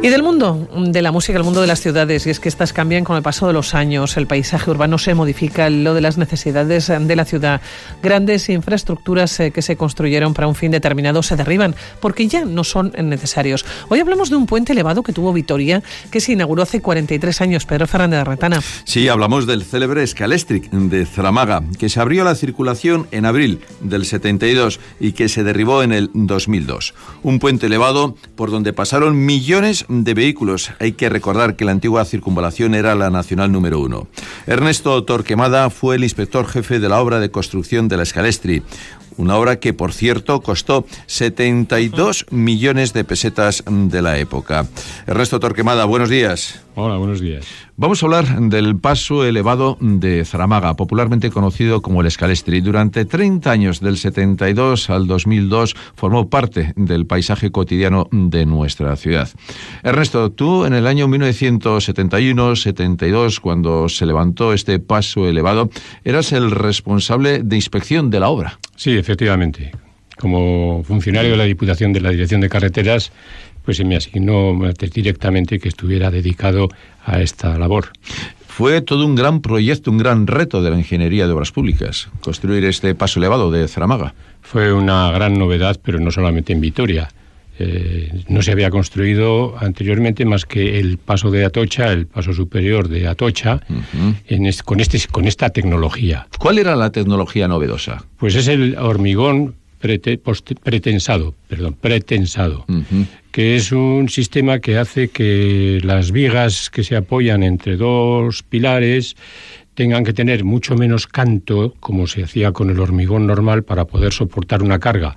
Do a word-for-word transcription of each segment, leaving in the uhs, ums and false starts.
Y del mundo de la música, el mundo de las ciudades, y es que estas cambian con el paso de los años, el paisaje urbano se modifica, lo de las necesidades de la ciudad, grandes infraestructuras que se construyeron para un fin determinado se derriban porque ya no son necesarios. Hoy hablamos de un puente elevado que tuvo Vitoria, que se inauguró hace cuarenta y tres años, Pedro Fernández de Retana. Sí, hablamos del célebre Scalextric de Zaramaga, que se abrió a la circulación en abril del setenta y dos y que se derribó en el dos mil dos. Un puente elevado por donde pasaron millones de vehículos. Hay que recordar que la antigua circunvalación era la nacional número uno. Ernesto Torquemada fue el inspector jefe de la obra de construcción de la Scalextric. Una obra que, por cierto, costó setenta y dos millones de pesetas de la época. Ernesto Torquemada, buenos días. Hola, buenos días. Vamos a hablar del paso elevado de Zaramaga, popularmente conocido como el Scalextric. Durante treinta años, del setenta y dos al dos mil dos, formó parte del paisaje cotidiano de nuestra ciudad. Ernesto, tú en el año mil novecientos setenta y uno setenta y dos, cuando se levantó este paso elevado, eras el responsable de inspección de la obra. Sí, efectivamente. Como funcionario de la Diputación de la Dirección de Carreteras, pues se me asignó directamente que estuviera dedicado a esta labor. Fue todo un gran proyecto, un gran reto de la ingeniería de obras públicas, construir este paso elevado de Zaramaga. Fue una gran novedad, pero no solamente en Vitoria. Eh, no se había construido anteriormente más que el paso de Atocha, el paso superior de Atocha, uh-huh. en es, con, este, con esta tecnología. ¿Cuál era la tecnología novedosa? Pues es el hormigón prete, post, pretensado, perdón, pretensado, uh-huh. que es un sistema que hace que las vigas que se apoyan entre dos pilares tengan que tener mucho menos canto, como se hacía con el hormigón normal, para poder soportar una carga.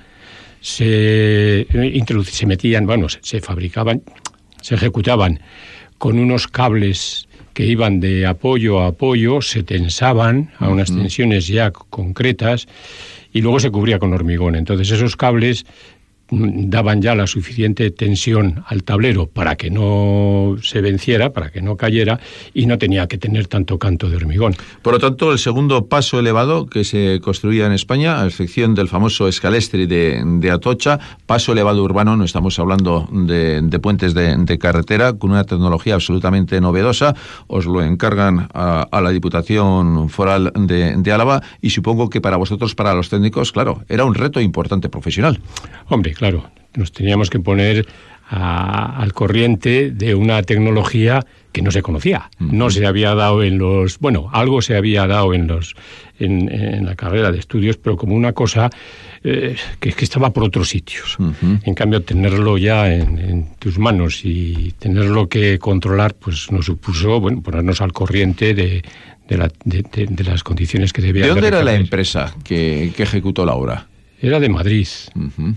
Se, se metían, bueno, se, se fabricaban, se ejecutaban con unos cables que iban de apoyo a apoyo, se tensaban a unas uh-huh. tensiones ya concretas y luego se cubría con hormigón. Entonces esos cables daban ya la suficiente tensión al tablero para que no se venciera, para que no cayera, y no tenía que tener tanto canto de hormigón. Por lo tanto, el segundo paso elevado que se construía en España, a excepción del famoso Scalextric de, de Atocha, paso elevado urbano, no estamos hablando de, de puentes de, de carretera, con una tecnología absolutamente novedosa, os lo encargan a, a la Diputación Foral de, de Álava, y supongo que para vosotros, para los técnicos, claro, era un reto importante profesional. Hombre, claro, nos teníamos que poner a, al corriente de una tecnología que no se conocía. Uh-huh. No se había dado en los... Bueno, algo se había dado en los en, en la carrera de estudios, pero como una cosa eh, que, que estaba por otros sitios. Uh-huh. En cambio, tenerlo ya en, en tus manos y tenerlo que controlar, pues nos supuso, bueno, ponernos al corriente de, de, la, de, de, de las condiciones que debía haber. ¿De dónde era la empresa que, que ejecutó la obra? Era de Madrid. Uh-huh.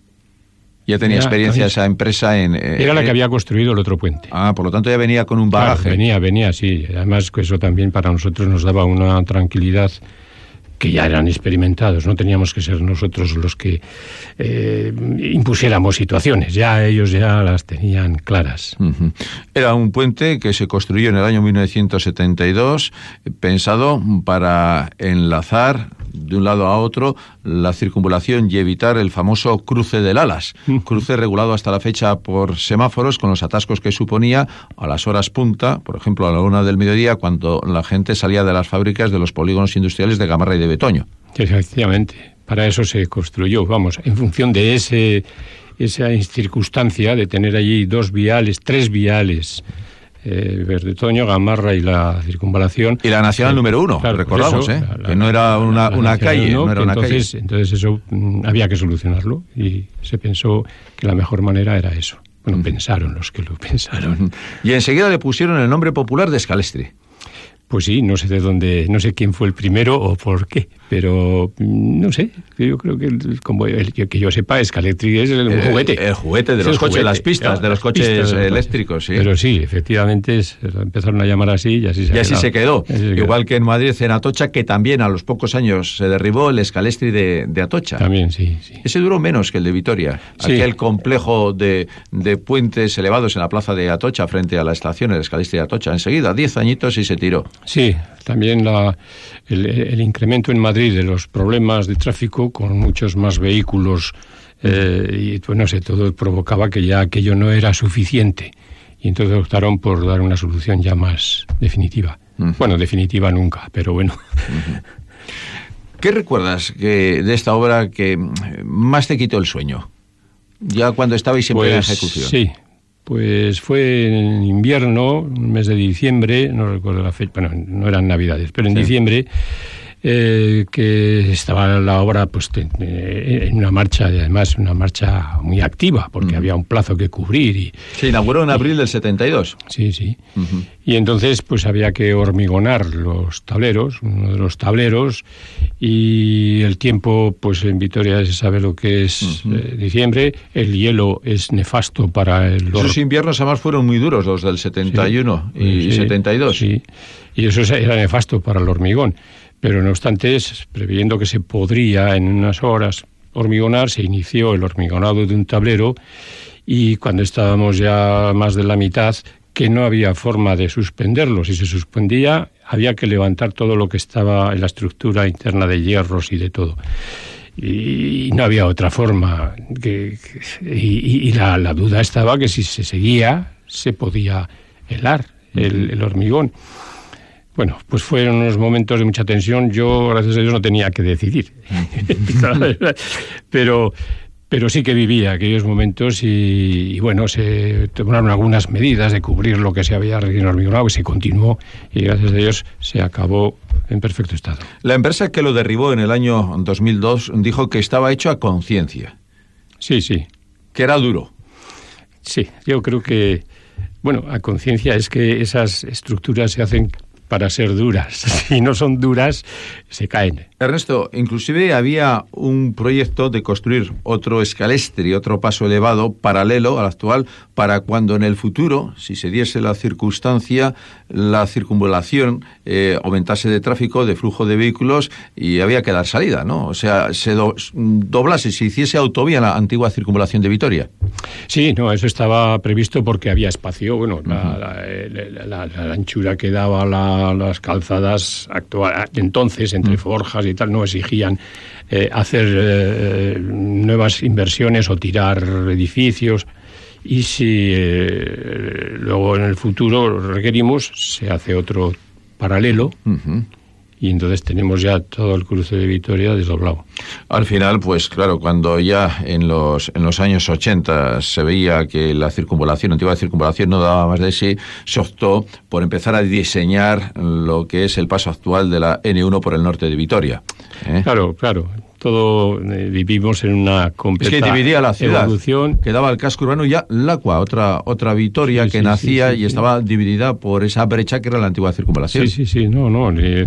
Ya tenía era, experiencia esa empresa en... Eh, era la que había construido el otro puente. Ah, por lo tanto ya venía con un bagaje. Claro, venía, venía, sí. Además, que eso también para nosotros nos daba una tranquilidad, que ya eran experimentados. No teníamos que ser nosotros los que eh, impusiéramos situaciones. Ya ellos ya las tenían claras. Uh-huh. Era un puente que se construyó en el año mil novecientos setenta y dos, pensado para enlazar de un lado a otro la circunvalación y evitar el famoso cruce del Alas, cruce regulado hasta la fecha por semáforos, con los atascos que suponía a las horas punta, por ejemplo a la una del mediodía, cuando la gente salía de las fábricas de los polígonos industriales de Gamarra y de Betoño. Efectivamente, para eso se construyó, vamos, en función de ese esa circunstancia de tener allí dos viales, tres viales, Eh, Verdetoño, Gamarra y la circunvalación. Y la nacional eh, número uno, claro, recordamos, eso, ¿eh? La, la, que no era una, la, la una calle, no, no era una entonces, calle. Entonces eso mm, había que solucionarlo y se pensó que la mejor manera era eso. Bueno, uh-huh. pensaron los que lo pensaron. Uh-huh. Y enseguida le pusieron el nombre popular de Scalextric. Pues sí, no sé de dónde, no sé quién fue el primero o por qué, pero no sé, yo creo que como el, que yo sepa, Scalextric es el, el juguete. El juguete de es los coches, juguete, las pistas, claro, de los coches pistas, eléctricos, sí. Pero sí, efectivamente, es, empezaron a llamar así y así se, y así se quedó. Así se Igual quedó. que en Madrid, en Atocha, que también a los pocos años se derribó el Scalextric de, de Atocha. También, sí, sí. Ese duró menos que el de Vitoria. Sí. Aquel complejo de, de puentes elevados en la plaza de Atocha frente a la estación, el Scalextric de Atocha. Enseguida, diez añitos y se tiró. Sí, también la, el, el incremento en Madrid de los problemas de tráfico con muchos más vehículos eh, y pues no sé, todo provocaba que ya aquello no era suficiente y entonces optaron por dar una solución ya más definitiva. Uh-huh. Bueno, definitiva nunca, pero bueno. Uh-huh. ¿Qué recuerdas que, de esta obra que más te quitó el sueño? Ya cuando estabais en plena ejecución. Sí, pues fue en invierno, un mes de diciembre, no recuerdo la fecha, bueno, no eran Navidades, pero en sí. diciembre, eh, que estaba la obra pues en una marcha, y además una marcha muy activa, porque uh-huh. había un plazo que cubrir. Y, se inauguró en abril y, del setenta y dos. Sí, sí. Uh-huh. Y entonces pues había que hormigonar los tableros, uno de los tableros, y el tiempo, pues en Vitoria se sabe lo que es uh-huh. eh, diciembre, el hielo es nefasto para el... Esos inviernos además fueron muy duros, los del setenta y uno sí, y sí, setenta y dos. Sí, y eso era nefasto para el hormigón. Pero no obstante, previendo que se podría en unas horas hormigonar, se inició el hormigonado de un tablero y cuando estábamos ya más de la mitad, que no había forma de suspenderlo. Si se suspendía, había que levantar todo lo que estaba en la estructura interna de hierros y de todo. Y no había otra forma. Que, que, y y la, la duda estaba que si se seguía, se podía helar el, el hormigón. Bueno, pues fueron unos momentos de mucha tensión. Yo, gracias a Dios, no tenía que decidir. pero, pero sí que vivía aquellos momentos y, y, bueno, se tomaron algunas medidas de cubrir lo que se había recién hormigonado y se continuó y, gracias a Dios, se acabó en perfecto estado. La empresa que lo derribó en el año dos mil dos dijo que estaba hecho a conciencia. Sí, sí. Que era duro. Sí, yo creo que, bueno, a conciencia es que esas estructuras se hacen para ser duras. Si no son duras, se caen. Ernesto, inclusive había un proyecto de construir otro escalestri, otro paso elevado paralelo al actual, para cuando en el futuro, si se diese la circunstancia, la circunvalación eh, aumentase de tráfico, de flujo de vehículos y había que dar salida, ¿no? O sea, se do, doblase, se hiciese autovía en la antigua circunvalación de Vitoria. Sí, no, eso estaba previsto porque había espacio. Bueno, uh-huh. la, la, la, la, la anchura que daba la, las calzadas actual, entonces, entre uh-huh. forjas y tal, no exigían eh, hacer eh, nuevas inversiones o tirar edificios. Y si eh, luego en el futuro requerimos, se hace otro paralelo. Uh-huh. Y entonces tenemos ya todo el cruce de Vitoria desdoblado. Al final, pues claro, cuando ya en los en los años ochenta se veía que la circunvalación, la antigua circunvalación no daba más de sí, se optó por empezar a diseñar lo que es el paso actual de la ene uno por el norte de Vitoria. ¿Eh? Claro, claro. Todo eh, vivimos en una completa es que dividía la ciudad, evolución. Quedaba el casco urbano y ya Lacua, otra otra Vitoria sí, que sí, nacía sí, sí, y sí. estaba dividida por esa brecha que era la antigua circunvalación. Sí, sí, sí, no, no. El,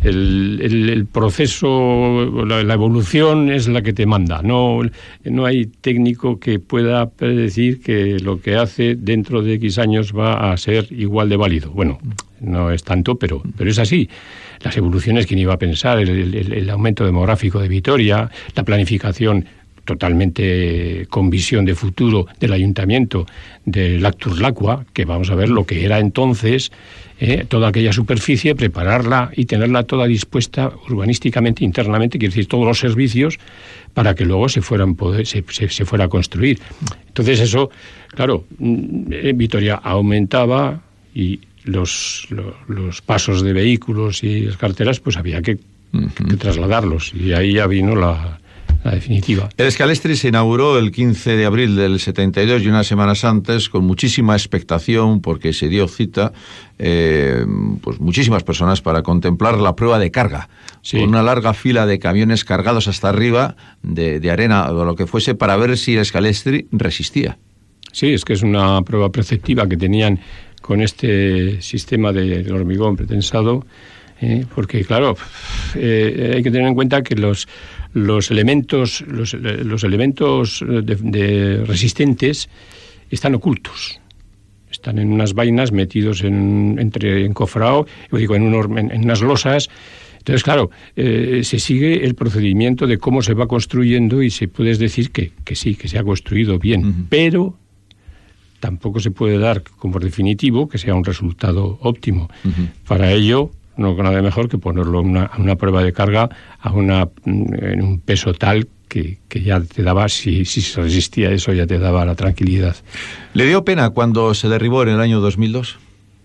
el, el proceso, la, la evolución es la que te manda. No, no hay técnico que pueda predecir que lo que hace dentro de X años va a ser igual de válido. Bueno, no es tanto, pero, pero es así. Las evoluciones, ¿quién iba a pensar? El, el, el aumento demográfico de Vitoria, la planificación totalmente con visión de futuro del ayuntamiento de Lactur-Lacua, que vamos a ver lo que era entonces, eh, toda aquella superficie, prepararla y tenerla toda dispuesta urbanísticamente, internamente, quiere decir, todos los servicios para que luego se fueran poder, se, se, se fuera a construir. Entonces eso, claro, en Vitoria aumentaba y Los, los, los pasos de vehículos y las carreteras, pues había que, uh-huh. que trasladarlos. Y ahí ya vino la, la definitiva. El escalestri se inauguró el quince de abril del setenta y dos y unas semanas antes, con muchísima expectación, porque se dio cita eh, pues muchísimas personas para contemplar la prueba de carga. Sí. Con una larga fila de camiones cargados hasta arriba de, de arena o lo que fuese, para ver si el escalestri resistía. Sí, es que es una prueba preceptiva que tenían con este sistema de, de hormigón pretensado, eh, porque claro, eh, hay que tener en cuenta que los los elementos los, los elementos de, de resistentes están ocultos, están en unas vainas metidos en entre encofrado, digo, en, un, en, en unas losas. Entonces, claro, eh, se sigue el procedimiento de cómo se va construyendo y se puede decir que, que sí, que se ha construido bien, uh-huh. pero tampoco se puede dar como definitivo que sea un resultado óptimo. Uh-huh. Para ello, no nada mejor que ponerlo a una, a una prueba de carga a una, en un peso tal que, que ya te daba, si, si se resistía eso, ya te daba la tranquilidad. ¿Le dio pena cuando se derribó en el año dos mil dos?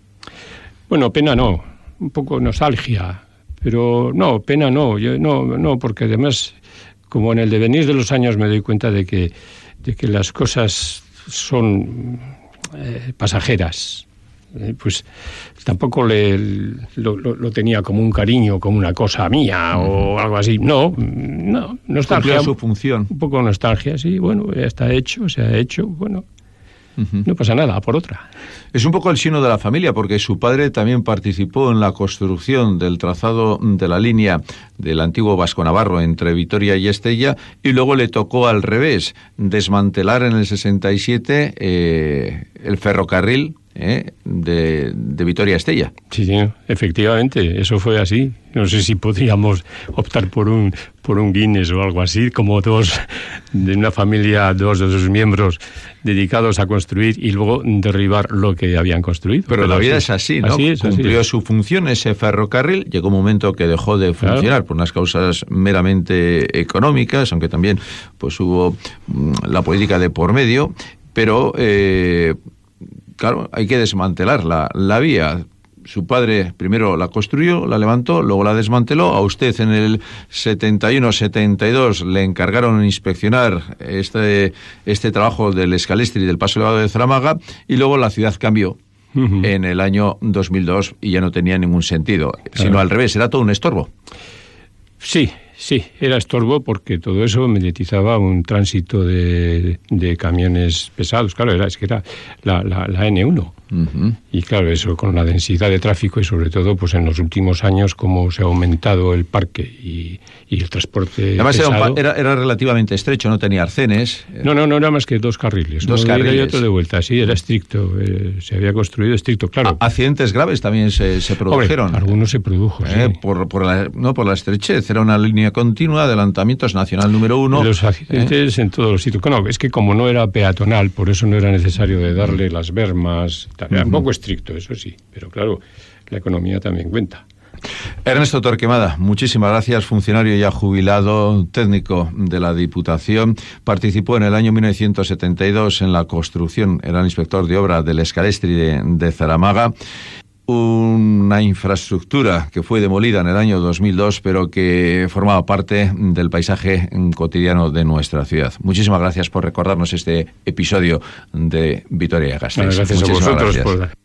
Bueno, pena no, un poco nostalgia, pero no, pena no, yo, no, no, porque además, como en el devenir de los años me doy cuenta de que, de que las cosas son eh, pasajeras. Eh, pues tampoco le, lo, lo, lo tenía como un cariño, como una cosa mía uh-huh. o algo así. No, no, nostalgia. Cumplió su función. Un poco nostalgia, sí, bueno, ya está hecho, se ha hecho, bueno, uh-huh. no pasa nada, por otra. Es un poco el sino de la familia, porque su padre también participó en la construcción del trazado de la línea del antiguo Vasco Navarro entre Vitoria y Estella, y luego le tocó al revés, desmantelar en el sesenta y siete eh, el ferrocarril ¿Eh? De, de Vitoria a Estella. Sí, sí, efectivamente, eso fue así. No sé si podríamos optar por un por un Guinness o algo así, como dos de una familia, dos de sus miembros dedicados a construir y luego derribar lo que habían construido. Pero, Pero la vida así, es así, ¿no? Así es, Cumplió así su función ese ferrocarril, llegó un momento que dejó de funcionar claro. por unas causas meramente económicas, aunque también pues hubo la política de por medio, pero eh, claro, hay que desmantelar la, la vía. Su padre primero la construyó, la levantó, luego la desmanteló. A usted en el setenta y uno setenta y dos le encargaron inspeccionar este, este trabajo del escalestri y del paso elevado de Zaramaga, y luego la ciudad cambió uh-huh. en el año dos mil dos y ya no tenía ningún sentido, claro. sino al revés, era todo un estorbo. Sí. Sí, era estorbo porque todo eso mediatizaba un tránsito de, de camiones pesados. Claro, era, es que era la, la, la ene uno. Uh-huh. Y claro, eso con la densidad de tráfico y sobre todo pues en los últimos años cómo se ha aumentado el parque y, y el transporte Además pesado. Era, un, era, era relativamente estrecho, no tenía arcenes. No, no, no era más que dos carriles. Dos uno carriles. Y otro de vuelta, sí, era estricto. Eh, se había construido estricto, claro. A, accidentes graves también se, se produjeron. Hombre, algunos se produjo, eh, sí. Por, por, la, no, por la estrechez, era una línea continua, adelantamientos nacional número uno. Los accidentes ¿eh? en todos los sitios. No, es que como no era peatonal, por eso no era necesario de darle las bermas. Era un poco estricto, eso sí, pero claro, la economía también cuenta. Ernesto Torquemada, muchísimas gracias, funcionario ya jubilado, técnico de la Diputación. Participó en el año mil novecientos setenta y dos en la construcción, era el inspector de obra del escalestri de, de Zaramaga. Una infraestructura que fue demolida en el año dos mil dos, pero que formaba parte del paisaje cotidiano de nuestra ciudad. Muchísimas gracias por recordarnos este episodio de Vitoria-Gasteiz. Gracias a vosotros por